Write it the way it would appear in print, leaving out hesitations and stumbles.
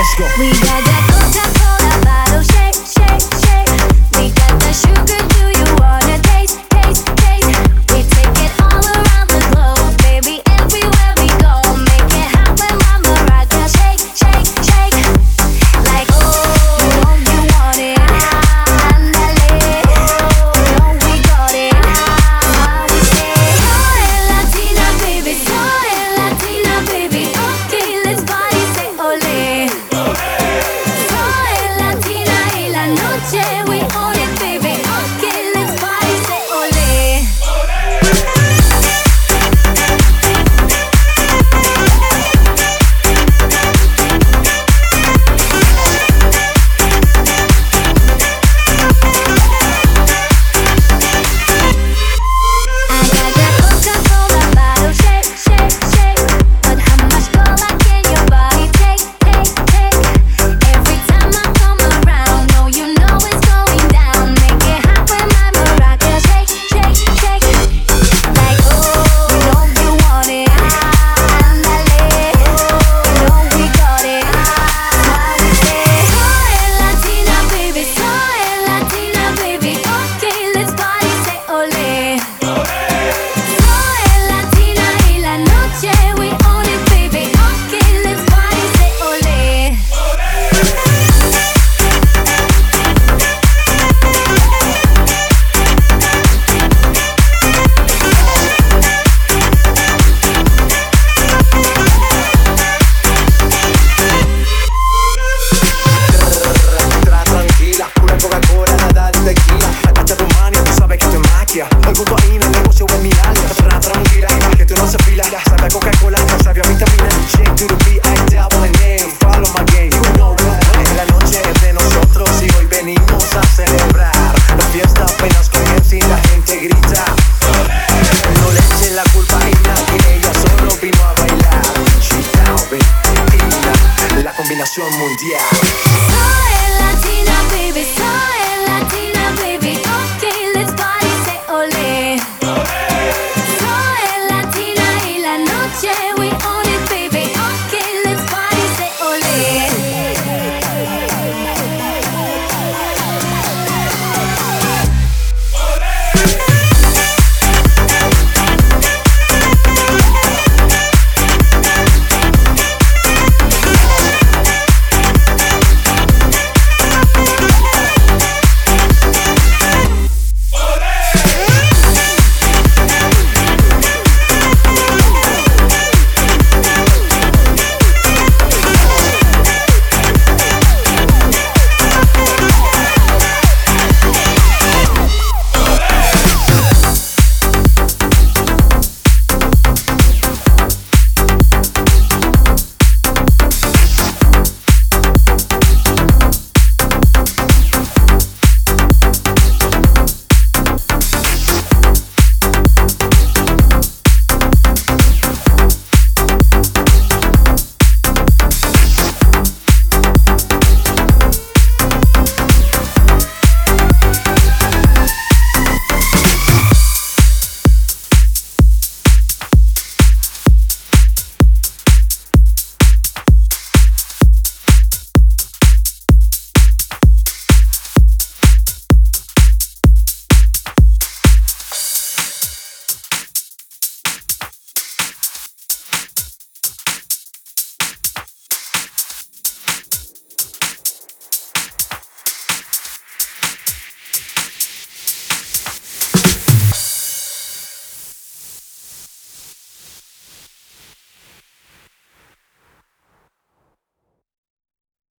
let's go. We got that Coca-Cola bottle, shake, shake, shake. We got that sugar, do you wanna taste, taste, taste? We take it all around the globe, baby, everywhere we go. Make it happen, mama, rock that shake, shake, shake. Like, oh, you want it, andale, we got it. How we say, soy Latina, baby, soy Latina, baby. Okay, let's party, say ole. Soy Latina y la noche, we own it, baby. Okay, let's party, say ole. I got that Coca-Cola bottle, shake, shake, shake. But how much cola can your body take, take, take? Every time I come around, no, you know it's going down. Make it happen, my maraca, shake, shake, shake. Like, oh, you want it, andale, we got it. How we say, soy Latina, baby, soy Latina, baby. Okay, let's party, say ole. Soy Latina y la noche, we own it, baby. Okay, let's party, say ole. Tra tranquila, pura Coca-Cola, nada de tequila. Agacha tu mano, tú sabes que esto es magia. El punto ahí en el negocio es mi alias. Tra tranquila, que tú no se fila. Sabe a Coca-Cola, no sabe a vitamina. Shake to the beat, I double the name. Follow my game, you know we'll play. La noche es de nosotros y hoy venimos a celebrar. La fiesta apenas comienza y la gente grita. No le echen la culpa a ella, que ella solo vino a bailar. She down, baby, la combinación mundial.